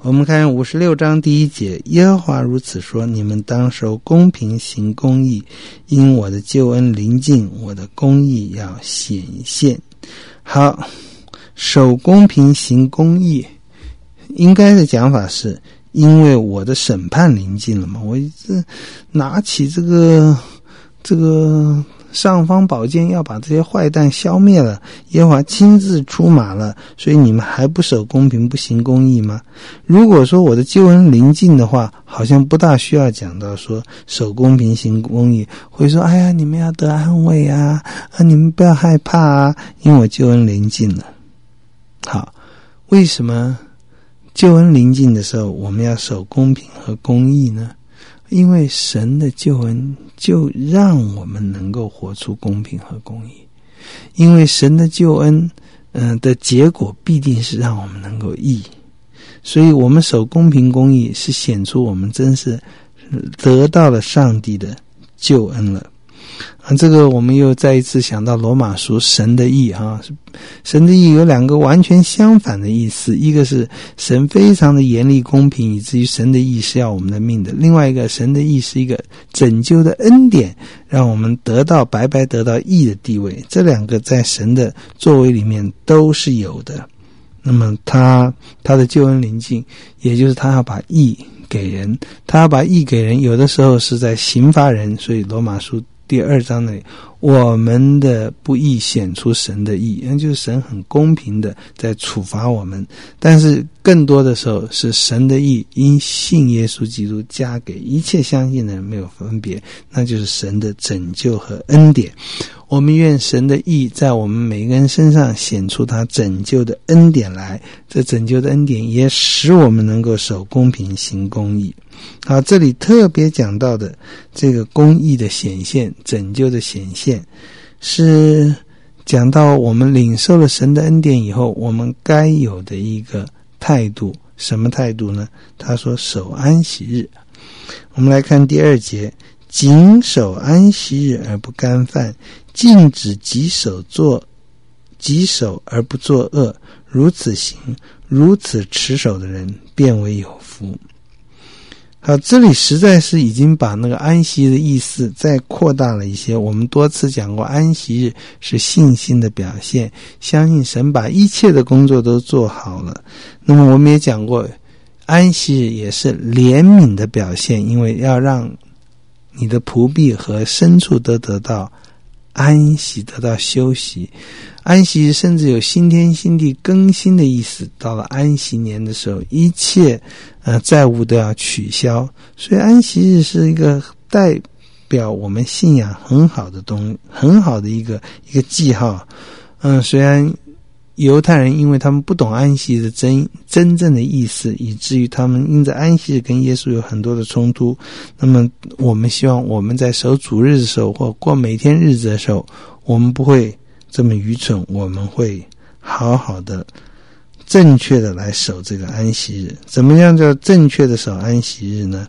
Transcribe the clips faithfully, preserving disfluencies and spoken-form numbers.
我们看五十六章第一节，耶和华如此说，你们当守公平行公义，因我的救恩临近，我的公义要显现。好，守公平行公义，应该的讲法是因为我的审判临近了嘛，我这拿起这个这个尚方宝剑要把这些坏蛋消灭了，耶和华亲自出马了，所以你们还不守公平不行公义吗？如果说我的救恩临近的话，好像不大需要讲到说守公平行公义，会说哎呀你们要得安慰啊，啊你们不要害怕啊，因为我救恩临近了。好，为什么救恩临近的时候我们要守公平和公义呢？因为神的救恩就让我们能够活出公平和公义，因为神的救恩嗯、呃、的结果必定是让我们能够义，所以我们守公平公义是显出我们真是得到了上帝的救恩了。啊，这个我们又再一次想到罗马书神的义啊，神的义有两个完全相反的意思，一个是神非常的严厉公平，以至于神的义是要我们的命的，另外一个神的义是一个拯救的恩典，让我们得到白白得到义的地位，这两个在神的作为里面都是有的。那么他他的救恩临近，也就是他要把义给人，他要把义给人，有的时候是在刑罚人，所以罗马书第二章那里，我们的不义显出神的义，那就是神很公平的在处罚我们，但是更多的时候是神的义因信耶稣基督加给一切相信的人没有分别，那就是神的拯救和恩典。我们愿神的义在我们每个人身上显出他拯救的恩典来，这拯救的恩典也使我们能够守公平行公义。好，这里特别讲到的这个公义的显现，拯救的显现，是讲到我们领受了神的恩典以后我们该有的一个态度。什么态度呢？他说守安息日。我们来看第二节，谨守安息日而不干犯，禁止己手做己手而不作恶，如此行，如此持守的人便为有福。好，这里实在是已经把那个安息的意思再扩大了一些。我们多次讲过，安息日是信心的表现，相信神把一切的工作都做好了。那么我们也讲过，安息日也是怜悯的表现，因为要让你的仆婢和牲畜都得到安息，得到休息。安息日甚至有新天新地更新的意思，到了安息年的时候，一切呃债务都要取消，所以安息日是一个代表我们信仰很好的东很好的一个一个记号。嗯，虽然犹太人因为他们不懂安息日的真真正的意思，以至于他们因着安息日跟耶稣有很多的冲突。那么我们希望我们在守主日的时候，或过每天日子的时候，我们不会这么愚蠢，我们会好好的正确的来守这个安息日。怎么样叫正确的守安息日呢？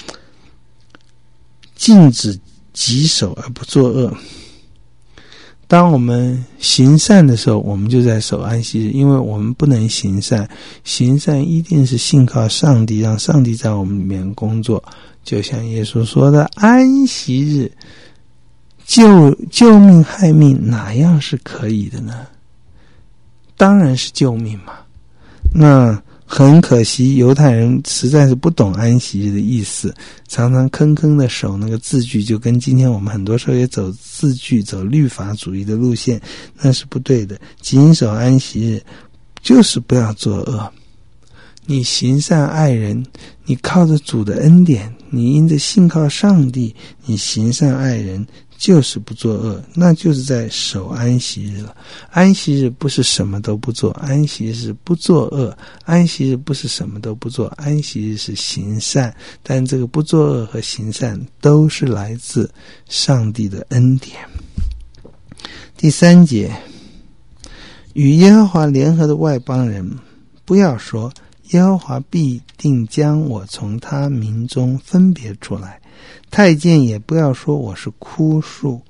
禁止己手而不作恶。当我们行善的时候，我们就在守安息日，因为我们不能行善，行善一定是信靠上帝，让上帝在我们里面工作。就像耶稣说的，安息日救救命害命，哪样是可以的呢？当然是救命嘛。那很可惜，犹太人实在是不懂安息日的意思，常常坑坑的守那个字句，就跟今天我们很多时候也走字句、走律法主义的路线，那是不对的。谨守安息日就是不要作恶，你行善爱人，你靠着主的恩典，你因着信靠上帝，你行善爱人，就是不作恶，那就是在守安息日了。安息日不是什么都不做，安息日是不作恶，安息日不是什么都不做，安息日是行善，但这个不作恶和行善都是来自上帝的恩典。第三节，与耶和华联合的外邦人，不要说耶和华必定将我从他民中分别出来，太监也不要说我是枯树，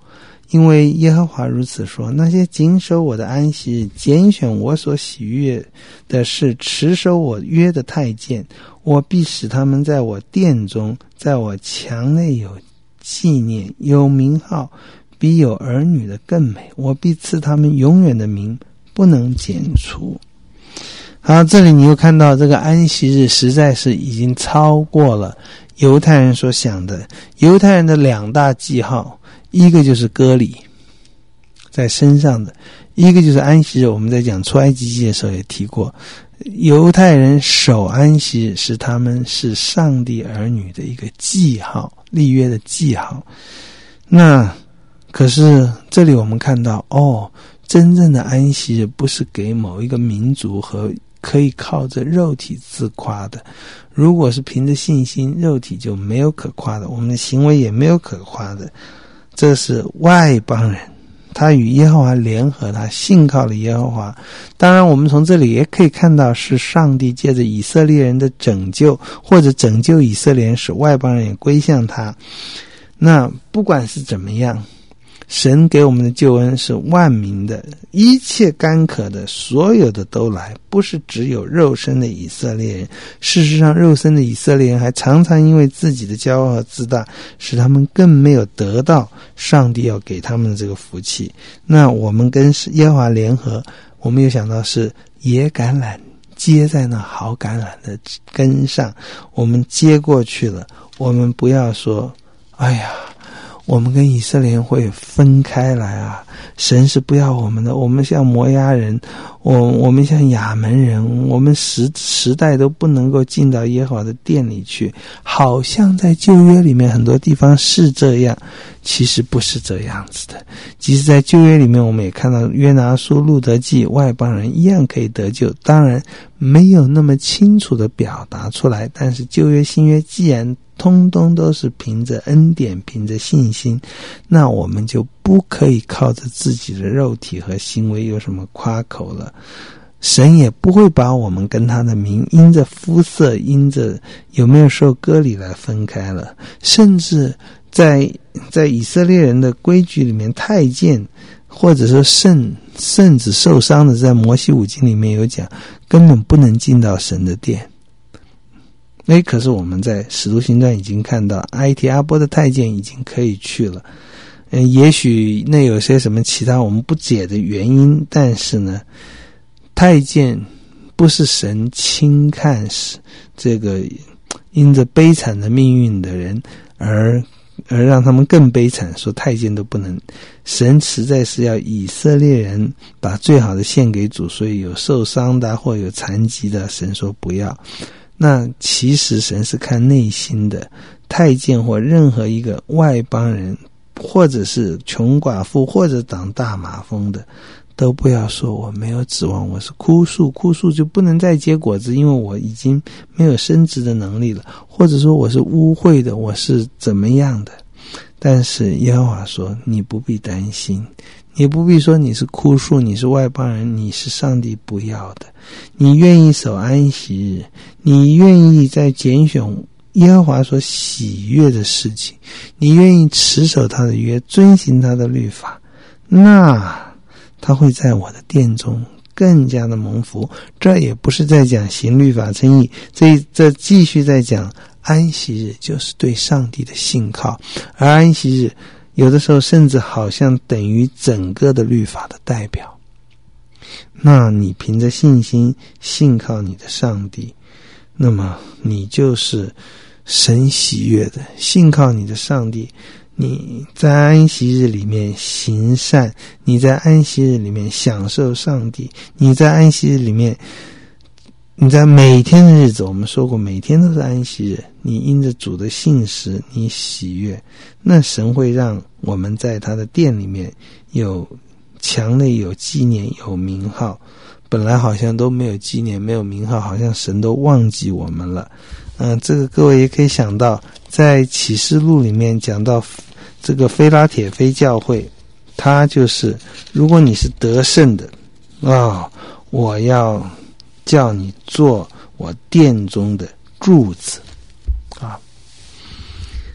因为耶和华如此说，那些谨守我的安息日，拣选我所喜悦的事，持守我约的太监，我必使他们在我殿中，在我墙内有纪念，有名号，比有儿女的更美，我必赐他们永远的名，不能剪除。好，这里你又看到这个安息日实在是已经超过了犹太人所想的。犹太人的两大记号，一个就是割礼在身上的，一个就是安息日。我们在讲出埃及记的时候也提过，犹太人守安息日是他们是上帝儿女的一个记号，立约的记号。那可是这里我们看到，哦，真正的安息日不是给某一个民族和可以靠着肉体自夸的。如果是凭着信心，肉体就没有可夸的，我们的行为也没有可夸的。这是外邦人，他与耶和华联合，他信靠了耶和华。当然我们从这里也可以看到，是上帝借着以色列人的拯救，或者拯救以色列人，使外邦人也归向他。那不管是怎么样，神给我们的救恩是万民的，一切干渴的，所有的都来，不是只有肉身的以色列人。事实上，肉身的以色列人还常常因为自己的骄傲和自大，使他们更没有得到上帝要给他们的这个福气。那我们跟耶和华联合，我们又想到是野橄榄接在那好橄榄的根上，我们接过去了。我们不要说，哎呀，我们跟以色列人会分开来啊，神是不要我们的，我们像摩押人，我我们像亚门人，我们时时代都不能够进到耶和华的殿里去。好像在旧约里面很多地方是这样，其实不是这样子的。即使在旧约里面，我们也看到约拿书、路得记，外邦人一样可以得救，当然没有那么清楚的表达出来，但是旧约新约既然通通都是凭着恩典，凭着信心，那我们就不可以靠着自己的肉体和行为有什么夸口了。神也不会把我们跟他的名因着肤色，因着有没有受割礼来分开了。甚至在在以色列人的规矩里面，太监或者说圣圣子受伤的，在摩西五经里面有讲，根本不能进到神的殿。诶，可是我们在使徒行传已经看到，埃提阿波的太监已经可以去了。嗯，也许那有些什么其他我们不解的原因，但是呢，太监不是神轻看这个因着悲惨的命运的人而而让他们更悲惨，说太监都不能。神实在是要以色列人把最好的献给主，所以有受伤的或有残疾的，神说不要。那其实神是看内心的，太监或任何一个外邦人，或者是穷寡妇，或者长大麻风的，都不要说我没有指望，我是枯树，枯树就不能再结果子，因为我已经没有生殖的能力了，或者说我是污秽的，我是怎么样的。但是耶和华说，你不必担心，你不必说你是枯树，你是外邦人，你是上帝不要的。你愿意守安息日，你愿意在拣选耶和华所喜悦的事情，你愿意持守他的约，遵行他的律法，那他会在我的殿中更加的蒙福。这也不是在讲行律法称义，这这继续在讲安息日就是对上帝的信靠，而安息日有的时候甚至好像等于整个的律法的代表。那你凭着信心信靠你的上帝，那么你就是神喜悦的。信靠你的上帝，你在安息日里面行善，你在安息日里面享受上帝，你在安息日里面，你在每天的日子，我们说过每天都是安息日，你因着主的信实你喜悦，那神会让我们在他的殿里面有墙内有纪念，有名号。本来好像都没有纪念，没有名号，好像神都忘记我们了。嗯、呃，这个各位也可以想到，在启示录里面讲到这个菲拉铁菲教会，它就是如果你是得胜的啊、哦，我要叫你做我殿中的柱子啊。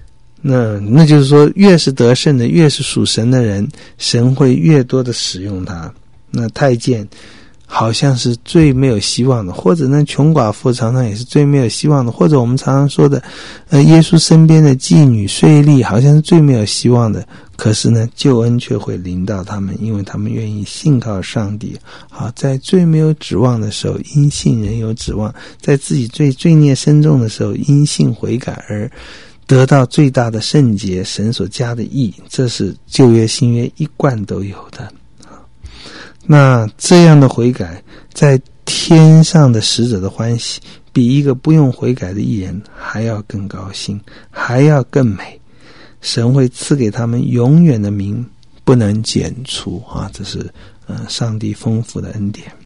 那那就是说，越是得胜的，越是属神的人，神会越多的使用他。那太监好像是最没有希望的，或者呢，穷寡妇常常也是最没有希望的，或者我们常常说的，呃，耶稣身边的妓女税吏好像是最没有希望的。可是呢，救恩却会临到他们，因为他们愿意信靠上帝。好，在最没有指望的时候，因信仍有指望；在自己最罪孽深重的时候，因信悔改而得到最大的圣洁，神所加的义。这是旧约新约一贯都有的。那这样的悔改，在天上的使者的欢喜，比一个不用悔改的义人还要更高兴，还要更美。神会赐给他们永远的名，不能剪除啊！这是呃上帝丰富的恩典。